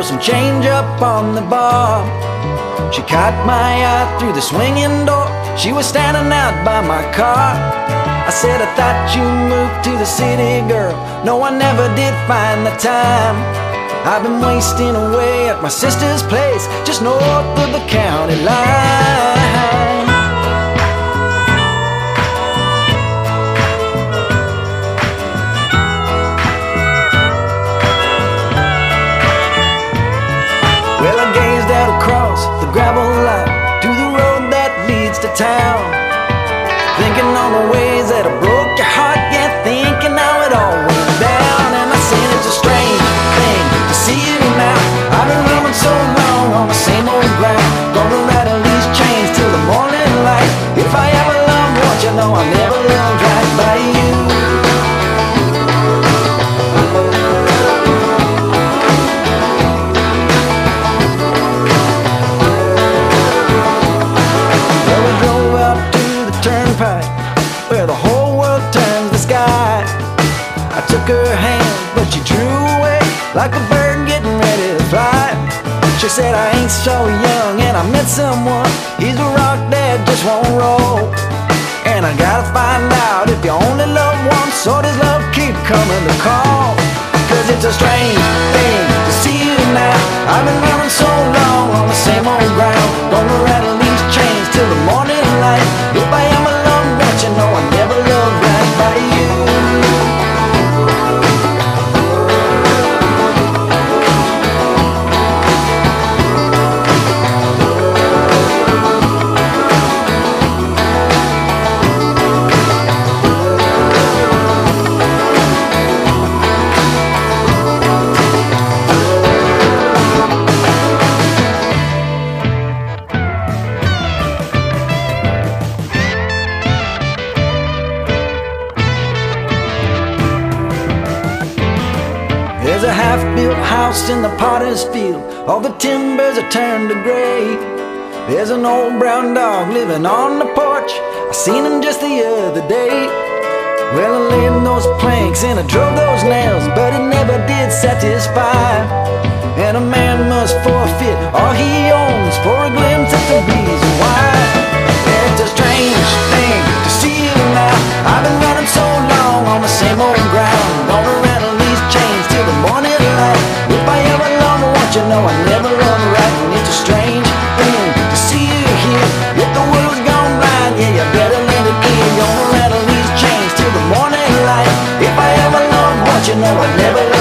some change up on the bar. She caught my eye through the swinging door. She was standing out by my car. I said, I thought you moved to the city, girl. No, I never did find the time. I've been wasting away at my sister's place, just north of the county line. Well, I gazed out across the gravel lot to the road that leads to town, thinking on the ways that I broke your heart, yeah, thinking how it all went down. And I said, it's a strange thing to see you now. I've been running so long on the same old ground, gonna rattle these chains till the morning light. If I ever loved what you know, I never loved right by you. Where the whole world turns the sky. I took her hand, but she drew away like a bird getting ready to fly. She said, I ain't so young and I met someone, he's a rock that just won't roll. And I gotta find out if you only love once, or does love keep coming to call? Cause it's a strange thing to see you now. I've been running so long on the same old ground, gonna rattle these chains till the morning light. If I am alone, what you know, I never loved right by you. There's a half-built house in the potter's field, all the timbers are turned to gray. There's an old brown dog living on the porch, I seen him just the other day. Well, I laid those planks and I drove those nails, but it never did satisfy. And a man must forfeit all he owns for a glimpse at the reason why. It's a strange thing to see you now. I've been running so long on the same old ground, gonna rattle these chains till the morning light. If I ever loved what you know, I never loved right. And it's a strange thing to see you here. If the world's gone blind, yeah, you better let it in. Gonna rattle these chains till the morning light. If I ever loved what you know, I never